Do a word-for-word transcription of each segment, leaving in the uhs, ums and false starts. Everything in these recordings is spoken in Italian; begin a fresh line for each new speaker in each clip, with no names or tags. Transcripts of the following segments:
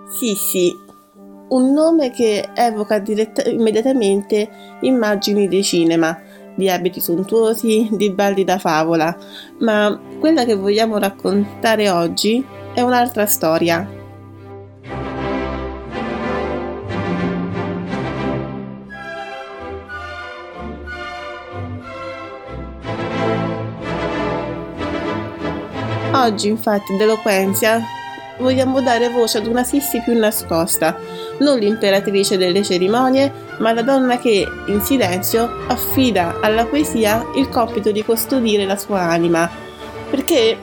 Sì, sì, un nome che evoca diretta- immediatamente immagini di cinema, di abiti sontuosi, di balli da favola, ma quella che vogliamo raccontare oggi è un'altra storia. Oggi, infatti, d'Eloquenzia vogliamo dare voce ad una Sissi più nascosta, non l'imperatrice delle cerimonie, ma la donna che, in silenzio, affida alla poesia il compito di custodire la sua anima. Perché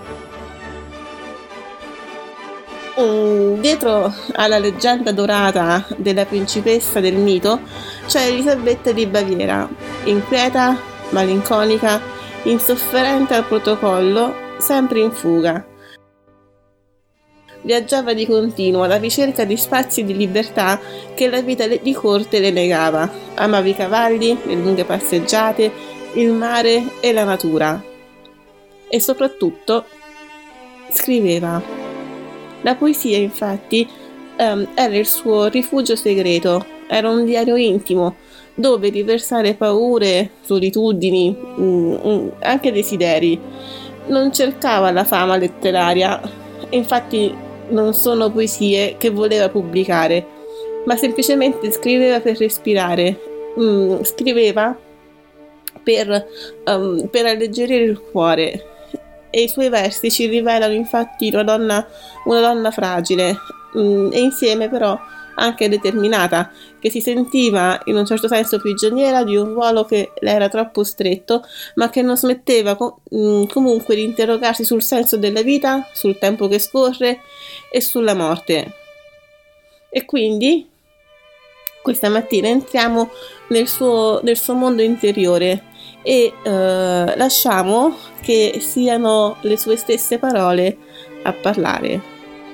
mm, dietro alla leggenda dorata della principessa del mito c'è Elisabetta di Baviera, inquieta, malinconica, insofferente al protocollo, sempre in fuga. Viaggiava di continuo alla ricerca di spazi di libertà che la vita di corte le negava. Amava i cavalli, le lunghe passeggiate, il mare e la natura. E soprattutto scriveva. La poesia, infatti, ehm, era il suo rifugio segreto, era un diario intimo dove riversare paure, solitudini, mm, mm, anche desideri. Non cercava la fama letteraria, infatti non sono poesie che voleva pubblicare, ma semplicemente scriveva per respirare, mm, scriveva per, um, per alleggerire il cuore. E i suoi versi ci rivelano infatti una donna, una donna fragile mm, e insieme però anche determinata, che si sentiva in un certo senso prigioniera di un ruolo che le era troppo stretto, ma che non smetteva com- mm, comunque di interrogarsi sul senso della vita, sul tempo che scorre e sulla morte. E quindi questa mattina entriamo nel suo, nel suo mondo interiore e eh, lasciamo che siano le sue stesse parole a parlare.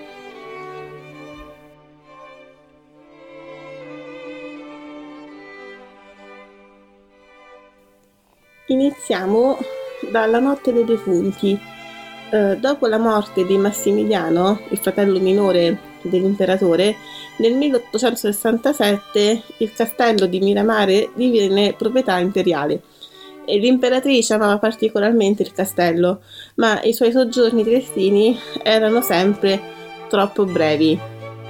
Iniziamo dalla notte dei defunti. Eh, dopo la morte di Massimiliano, il fratello minore dell'imperatore, nel milleottocentosessantasette il castello di Miramare diviene proprietà imperiale e l'imperatrice amava particolarmente il castello, ma i suoi soggiorni triestini erano sempre troppo brevi.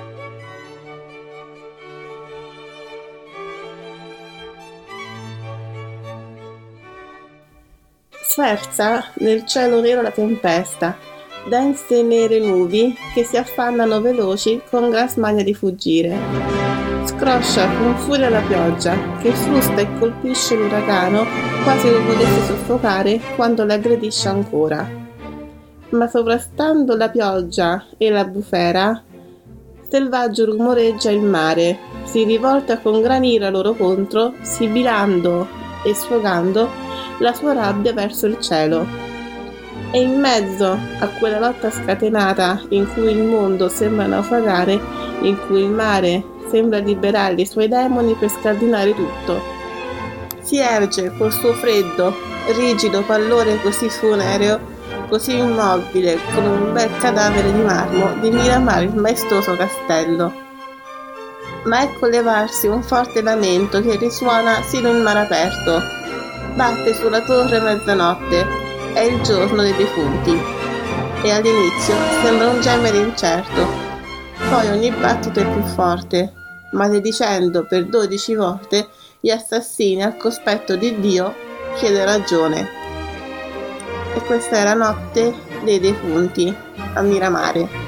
Sferza nel cielo nero la tempesta, dense e nere nubi che si affannano veloci con gran smania di fuggire. Scroscia con furia la pioggia, che frusta e colpisce l'uragano quasi lo volesse soffocare quando l'aggredisce ancora. Ma sovrastando la pioggia e la bufera, selvaggio rumoreggia il mare, si rivolta con gran ira loro contro, sibilando e sfogando la sua rabbia verso il cielo. E in mezzo a quella lotta scatenata in cui il mondo sembra naufragare, in cui il mare sembra liberare i suoi demoni per scardinare tutto, si erge col suo freddo, rigido pallore così funereo, così immobile, come un bel cadavere di marmo, di Miramare il maestoso castello. Ma ecco levarsi un forte lamento che risuona sino in mare aperto. Batte sulla torre mezzanotte, è il giorno dei defunti, e all'inizio sembra un gemere incerto, poi ogni battito è più forte, maledicendo per dodici volte gli assassini al cospetto di Dio chiede ragione. E questa è la notte dei defunti a Miramare.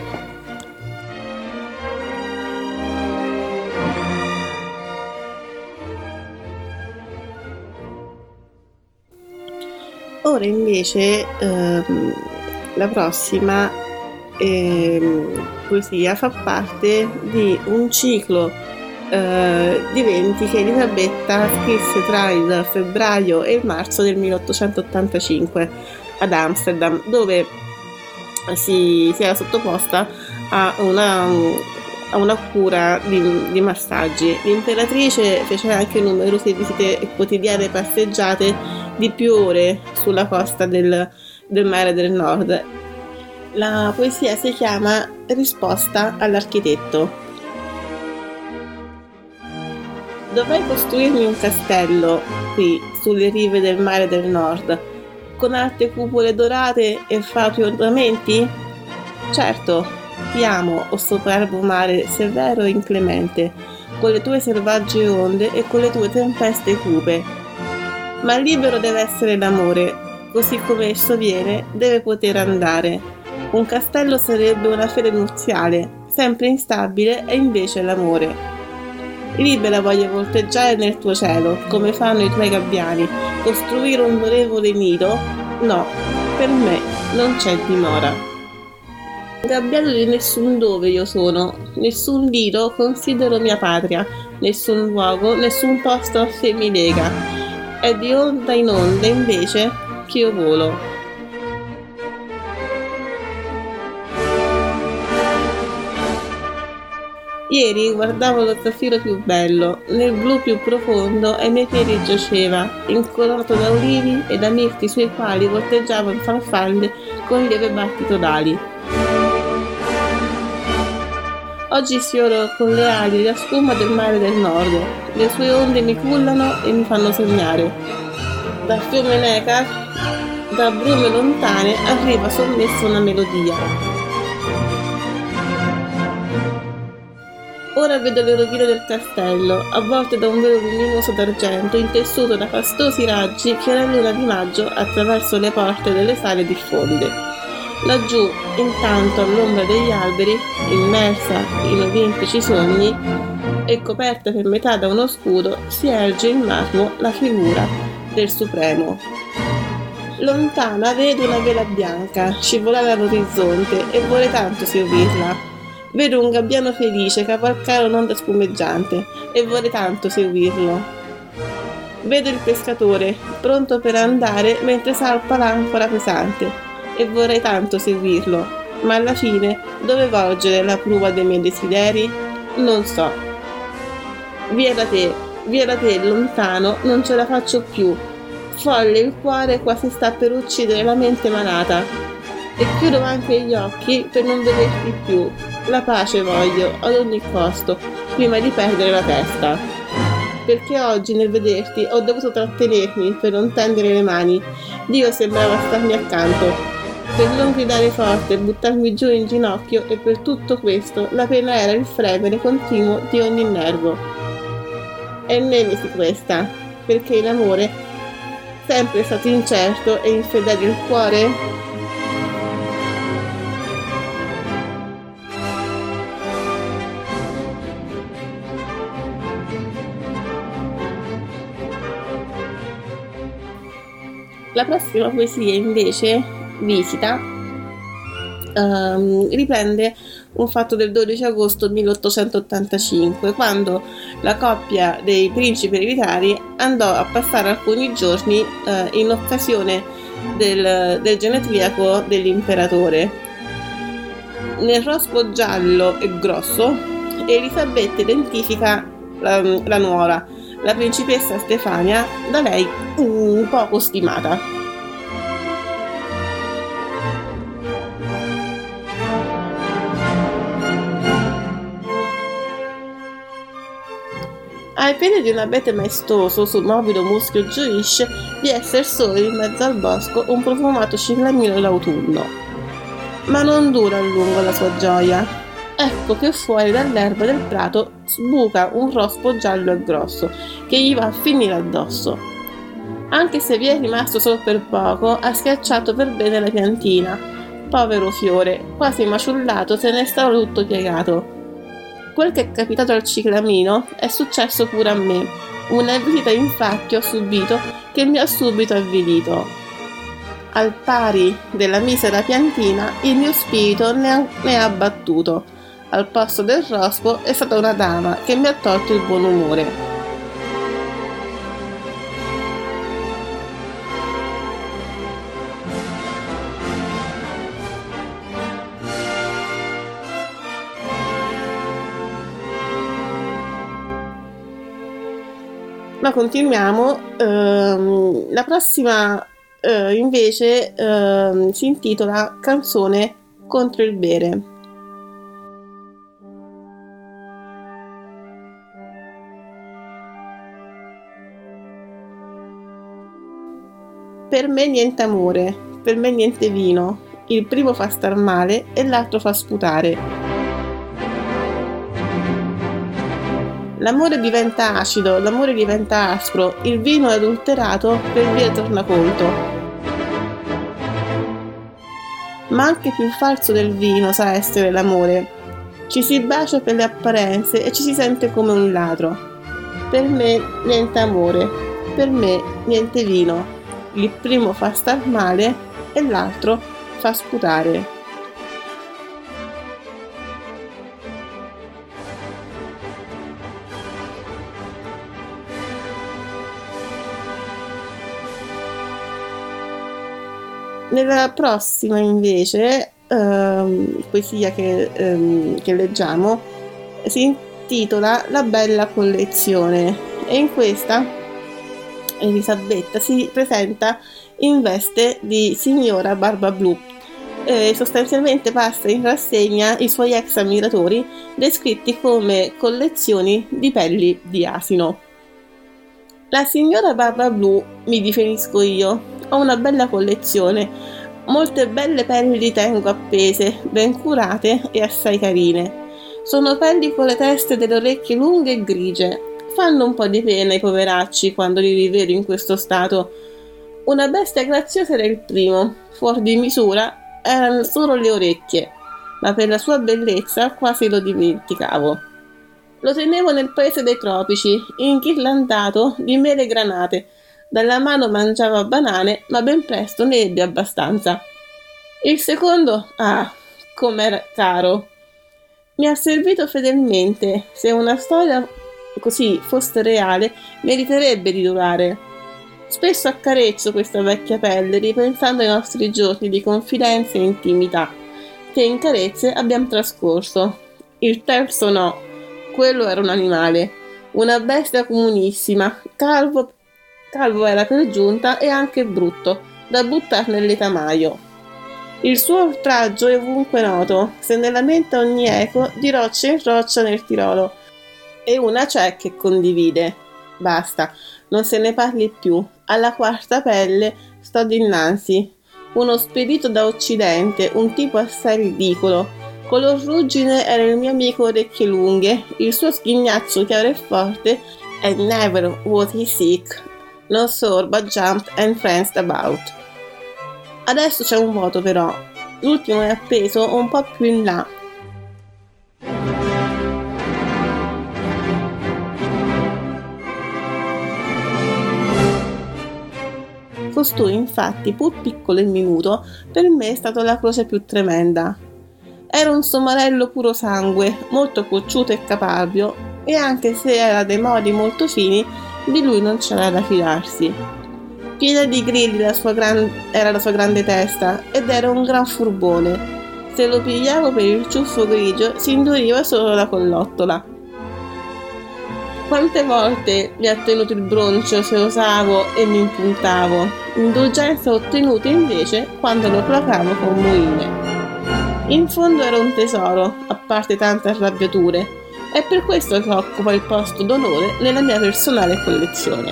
Ora invece ehm, la prossima ehm, poesia fa parte di un ciclo eh, di eventi che Elisabetta scrisse tra il febbraio e il marzo del milleottocentottantacinque ad Amsterdam, dove si, si era sottoposta a una, a una cura di, di massaggi. L'imperatrice fece anche numerose visite quotidiane, passeggiate di più ore sulla costa del, del mare del nord. La poesia si chiama Risposta all'architetto Dovrei costruirmi un castello qui, sulle rive del mare del nord, con alte cupole dorate e fatui ornamenti? Certo, ti amo, o superbo mare severo e inclemente, con le tue selvagge onde e con le tue tempeste cupe. Ma libero deve essere l'amore, così come esso viene, deve poter andare. Un castello sarebbe una fede nuziale, sempre instabile, e invece l'amore. Libera voglio volteggiare nel tuo cielo, come fanno i tuoi gabbiani. Costruire un onorevole nido? No, per me non c'è dimora. Gabbiano di nessun dove io sono, nessun nido considero mia patria, nessun luogo, nessun posto a sé mi lega. È di onda in onda invece che io volo. Ieri guardavo lo zaffiro più bello, nel blu più profondo ai miei piedi giaceva, incoronato da olivi e da mirti sui quali volteggiavano farfalle con lieve battito d'ali. Oggi sfioro con le ali la spuma del mare del nord, le sue onde mi cullano e mi fanno sognare. Dal fiume Neckar, da brume lontane, arriva sommessa una melodia. Ora vedo le rovine del castello, avvolte da un velo luminoso d'argento, intessuto da fastosi raggi che la luna di maggio attraverso le porte delle sale diffonde. Laggiù, intanto, all'ombra degli alberi, immersa in olimpici sogni e coperta per metà da uno scudo, si erge in marmo la figura del Supremo. Lontana vedo una vela bianca scivolare all'orizzonte e vorrei tanto seguirla. Vedo un gabbiano felice cavalcare un'onda spumeggiante e vorrei tanto seguirlo. Vedo il pescatore, pronto per andare mentre salpa l'ancora pesante, e vorrei tanto seguirlo, ma alla fine dove volgere la prua dei miei desideri? Non so. Via da te, via da te, lontano, non ce la faccio più. Folle il cuore quasi sta per uccidere la mente malata. E chiudo anche gli occhi per non vederti più. La pace voglio, ad ogni costo, prima di perdere la testa. Perché oggi nel vederti ho dovuto trattenermi per non tendere le mani. Dio sembrava starmi accanto. Per non gridare forte e buttarmi giù in ginocchio, e per tutto questo la pena era il fremere continuo di ogni nervo. È nemesi questa, perché l'amore, sempre stato incerto e infedele il cuore? La prossima poesia invece visita um, riprende un fatto del dodici agosto milleottocentottantacinque, quando la coppia dei principi ereditari andò a passare alcuni giorni uh, in occasione del, del genetriaco dell'imperatore. Nel rospo giallo e grosso Elisabetta identifica la, la nuora, la principessa Stefania, da lei un poco stimata. Ai piedi di un abete maestoso sul morbido muschio gioisce di esser solo in mezzo al bosco un profumato ciclamino dell'autunno. Ma non dura a lungo la sua gioia. Ecco che fuori dall'erba del prato sbuca un rospo giallo e grosso che gli va a finire addosso. Anche se vi è rimasto solo per poco, ha schiacciato per bene la piantina. Povero fiore, quasi maciullato, se ne stava tutto piegato. Quel che è capitato al ciclamino è successo pure a me. Una visita infatti ho subito che mi ha subito avvilito. Al pari della misera piantina, il mio spirito ne ha, ne ha abbattuto. Al posto del rospo è stata una dama che mi ha tolto il buon umore. Ma continuiamo. Ehm, la prossima eh, invece ehm, si intitola Canzone contro il bere. Per me niente amore, per me niente vino. Il primo fa star male e l'altro fa sputare. L'amore diventa acido, l'amore diventa aspro, il vino è adulterato per via tornaconto. Ma anche più falso del vino sa essere l'amore. Ci si bacia per le apparenze e ci si sente come un ladro. Per me niente amore, per me niente vino. Il primo fa star male e l'altro fa sputare. Nella prossima invece ehm, poesia che, ehm, che leggiamo si intitola La bella collezione e in questa Elisabetta si presenta in veste di signora Barbablù. Eh, sostanzialmente passa in rassegna i suoi ex ammiratori descritti come collezioni di pelli di asino. La signora Barbablù mi definisco io. Ho una bella collezione, molte belle pelli li tengo appese, ben curate e assai carine. Sono pelli con le teste delle orecchie lunghe e grigie. Fanno un po' di pena i poveracci quando li rivedo in questo stato. Una bestia graziosa era il primo, fuori di misura erano solo le orecchie, ma per la sua bellezza quasi lo dimenticavo. Lo tenevo nel paese dei tropici, inghirlandato di mele granate. Dalla mano mangiava banane, ma ben presto ne ebbe abbastanza. Il secondo, ah, com'era caro! Mi ha servito fedelmente. Se una storia così fosse reale, meriterebbe di durare. Spesso accarezzo questa vecchia pelle, ripensando ai nostri giorni di confidenza e intimità, che in carezze abbiamo trascorso. Il terzo no, quello era un animale, una bestia comunissima, calvo Calvo era per giunta e anche brutto, da buttar nel letamaio. Il suo oltraggio è ovunque noto, se ne lamenta ogni eco di roccia in roccia nel Tirolo. E una c'è che condivide. Basta, non se ne parli più. Alla quarta pelle sto dinanzi. Uno spedito da Occidente, un tipo assai ridicolo. Color ruggine era il mio amico orecchie lunghe, il suo sghignazzo chiaro e forte, and never was he sick. No sorba, jumped and pranced about. Adesso c'è un vuoto però. L'ultimo è appeso un po' più in là. Costui, infatti, pur piccolo e minuto, per me è stato la croce più tremenda. Era un somarello puro sangue, molto cocciuto e caparbio, e anche se era dei modi molto fini, di lui non c'era da fidarsi. Piena di grilli la sua gran... era la sua grande testa ed era un gran furbone. Se lo pigliavo per il ciuffo grigio si induriva solo la collottola. Quante volte mi ha tenuto il broncio se osavo e mi impuntavo, indulgenza ottenuta invece quando lo placavo con muine. In fondo era un tesoro, a parte tante arrabbiature. È per questo che occupa il posto d'onore nella mia personale collezione.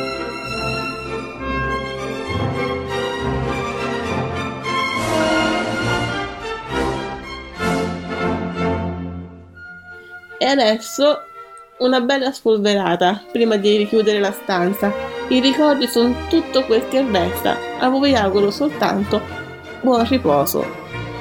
E adesso una bella spolverata prima di richiudere la stanza. I ricordi sono tutto quel che resta. A voi auguro soltanto buon riposo.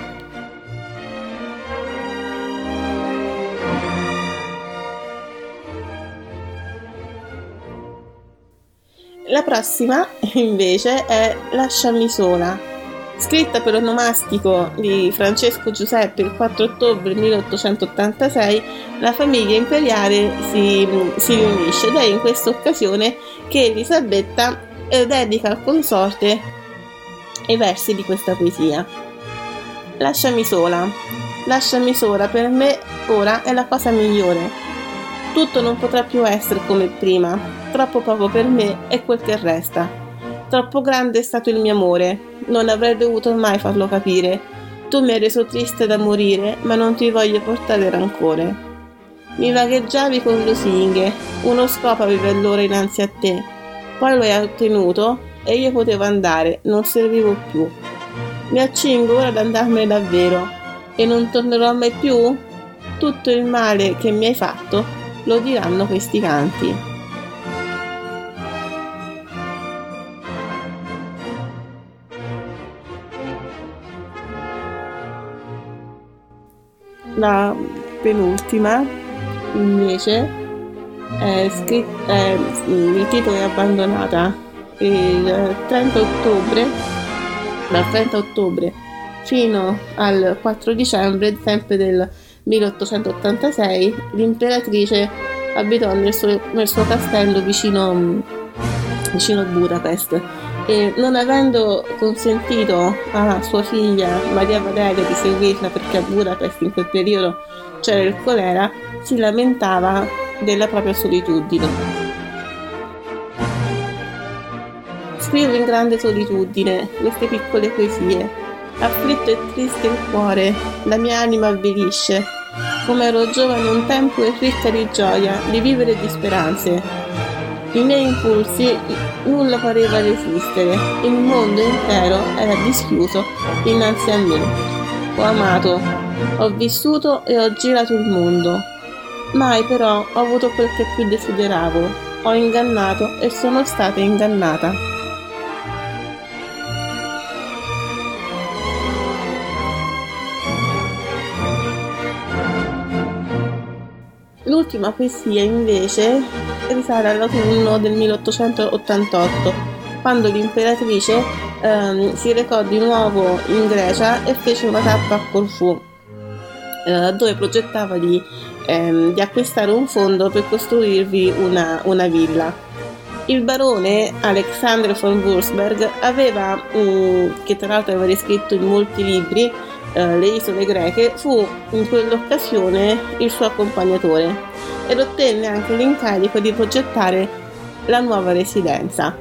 La prossima, invece, è Lasciami sola, scritta per onomastico di Francesco Giuseppe il quattro ottobre milleottocentottantasei. La famiglia imperiale si, si riunisce ed è in questa occasione che Elisabetta eh, dedica al consorte i versi di questa poesia. Lasciami sola, lasciami sola, per me ora è la cosa migliore. Tutto non potrà più essere come prima, troppo poco per me è quel che resta. Troppo grande è stato il mio amore, non avrei dovuto mai farlo capire. Tu mi hai reso triste da morire, ma non ti voglio portare rancore. Mi vagheggiavi con lusinghe, uno scopo avevi allora innanzi a te, poi lo hai ottenuto, e io potevo andare, non servivo più. Mi accingo ora ad andarmene davvero e non tornerò mai più? Tutto il male che mi hai fatto lo diranno questi canti. La penultima invece è scritta, è, il titolo è Abbandonata. Il trenta ottobre, dal trenta ottobre fino al quattro dicembre sempre del milleottocentottantasei, l'imperatrice abitò nel suo, nel suo castello vicino, vicino Budapest, e non avendo consentito a sua figlia Maria Valeria di seguirla, perché a Budapest in quel periodo c'era il colera, si lamentava della propria solitudine. Scrivo in grande solitudine queste piccole poesie. Afflitto e triste il cuore, la mia anima avvilisce. Come ero giovane un tempo e ricca di gioia, di vivere e di speranze. I miei impulsi nulla pareva resistere, il mondo intero era dischiuso innanzi a me. Ho amato, ho vissuto e ho girato il mondo. Mai però ho avuto quel che più desideravo. Ho ingannato e sono stata ingannata. L'ultima poesia invece risale all'autunno del milleottocentottantotto, quando l'imperatrice ehm, si recò di nuovo in Grecia e fece una tappa a Corfù, eh, dove progettava di, ehm, di acquistare un fondo per costruirvi una, una villa. Il barone Alexander von Wurzburg aveva, mh, che tra l'altro aveva riscritto in molti libri, Uh, le isole greche, fu in quell'occasione il suo accompagnatore ed ottenne anche l'incarico di progettare la nuova residenza.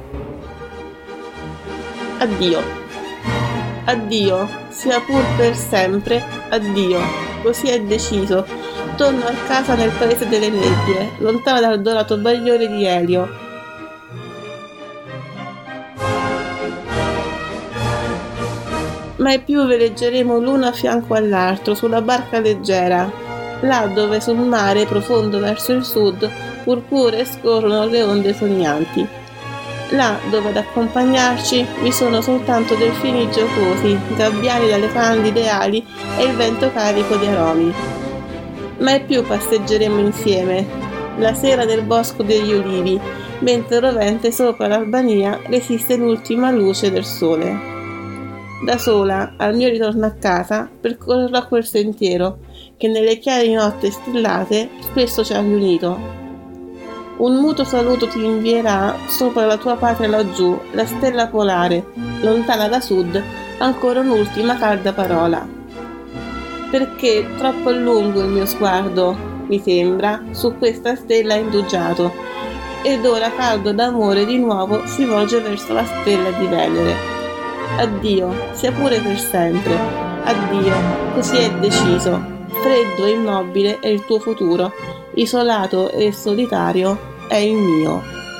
Addio, addio, sia pur per sempre, addio, così è deciso. Torno a casa nel paese delle nebbie, lontano dal dorato bagliore di Elio. Mai più veleggeremo l'uno a fianco all'altro sulla barca leggera, là dove sul mare profondo verso il sud purpuree scorrono le onde sognanti, là dove ad accompagnarci vi sono soltanto delfini giocosi, gabbiani dalle candide ali e il vento carico di aromi. Mai più passeggeremo insieme, la sera nel bosco degli ulivi, mentre rovente sopra l'Albania resiste l'ultima luce del sole. Da sola, al mio ritorno a casa, percorrerò quel sentiero che nelle chiare notti stellate spesso ci ha riunito. Un muto saluto ti invierà sopra la tua patria laggiù, la stella polare, lontana da sud, ancora un'ultima calda parola. Perché troppo a lungo il mio sguardo, mi sembra, su questa stella indugiato, ed ora caldo d'amore di nuovo si volge verso la stella di Venere. Addio, sia pure per sempre. Addio, così è deciso. Freddo e immobile è il tuo futuro. Isolato e solitario è il mio.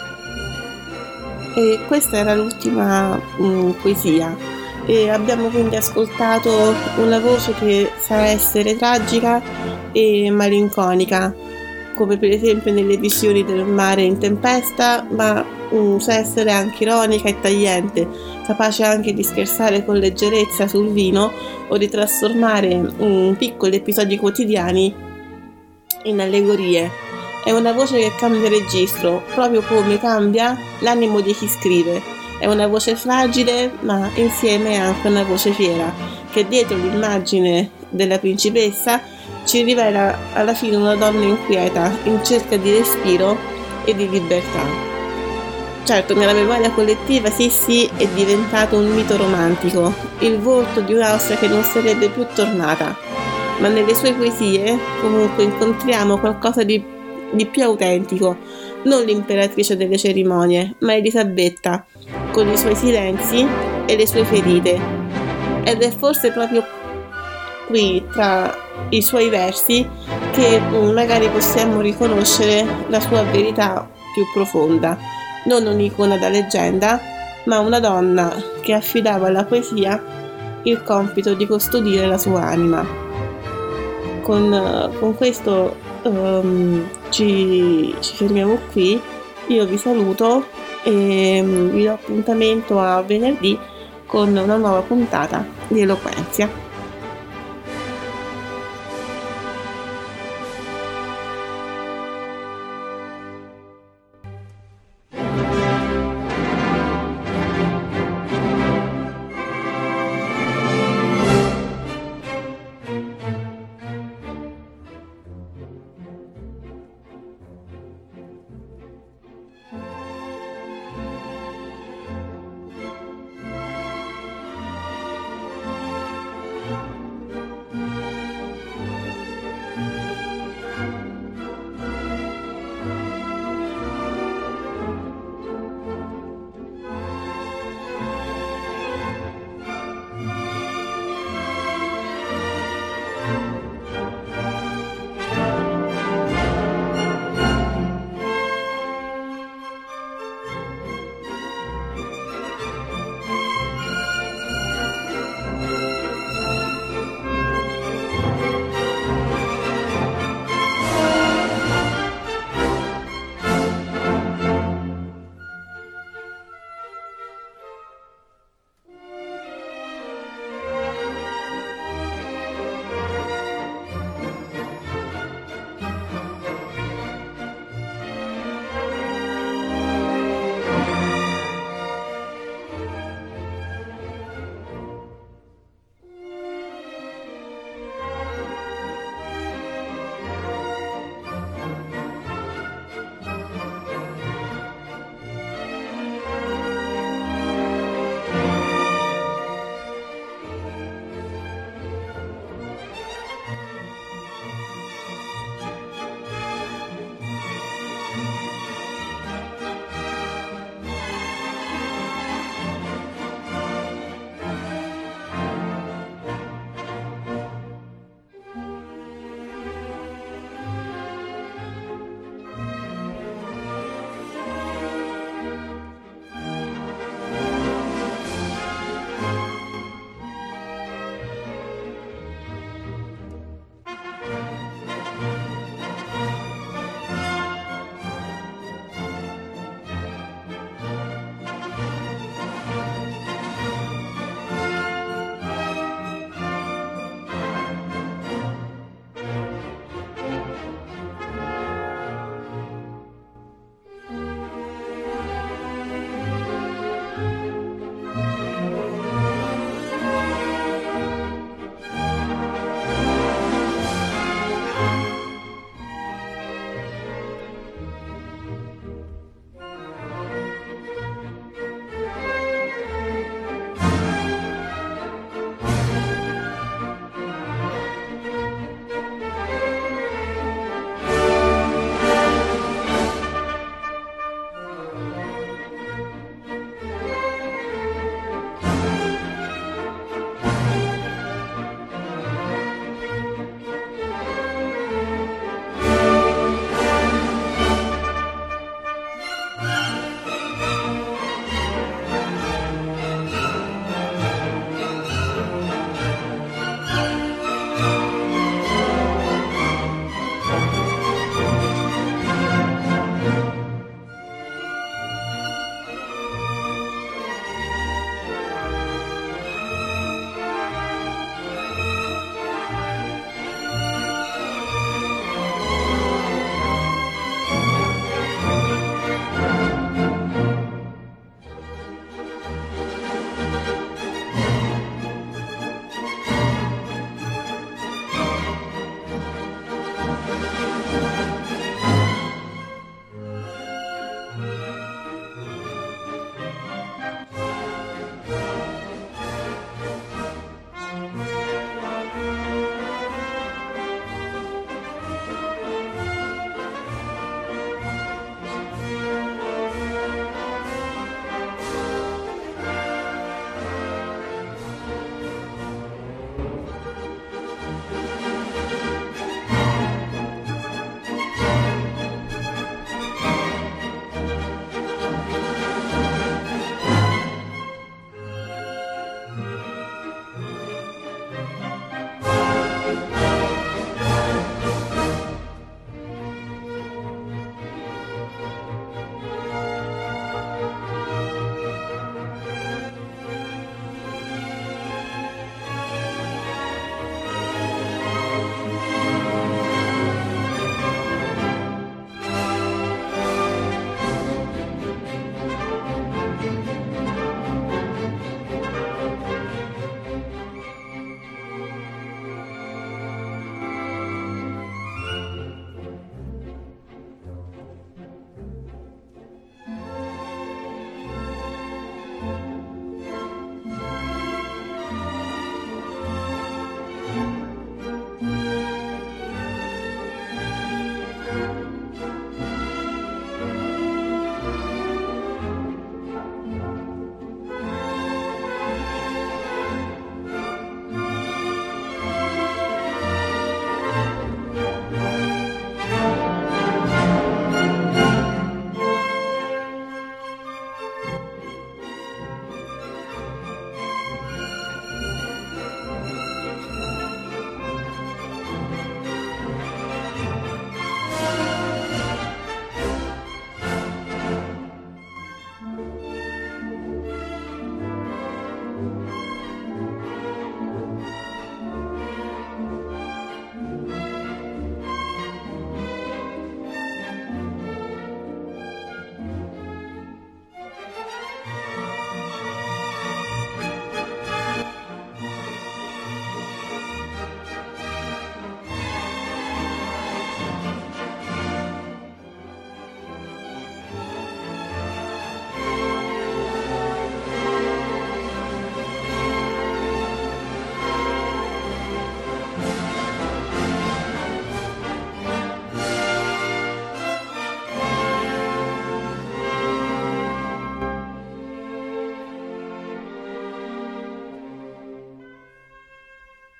E questa era l'ultima mh, poesia. E abbiamo quindi ascoltato una voce che sa essere tragica e malinconica, come per esempio nelle visioni del mare in tempesta, ma um, sa essere anche ironica e tagliente, capace anche di scherzare con leggerezza sul vino o di trasformare um, piccoli episodi quotidiani in allegorie. È una voce che cambia registro, proprio come cambia l'animo di chi scrive. È una voce fragile, ma insieme è anche una voce fiera, che dietro l'immagine della principessa ci rivela alla fine una donna inquieta, in cerca di respiro e di libertà. Certo, nella memoria collettiva Sissi è diventato un mito romantico, il volto di un'Austria che non sarebbe più tornata, ma nelle sue poesie comunque incontriamo qualcosa di, di più autentico, non l'imperatrice delle cerimonie, ma Elisabetta, con i suoi silenzi e le sue ferite. Ed è forse proprio qui, tra i suoi versi, che magari possiamo riconoscere la sua verità più profonda. Non un'icona da leggenda, ma una donna che affidava alla poesia il compito di custodire la sua anima. Con, con questo um, ci, ci fermiamo qui, io vi saluto e vi do appuntamento a venerdì con una nuova puntata di Eloquenzia.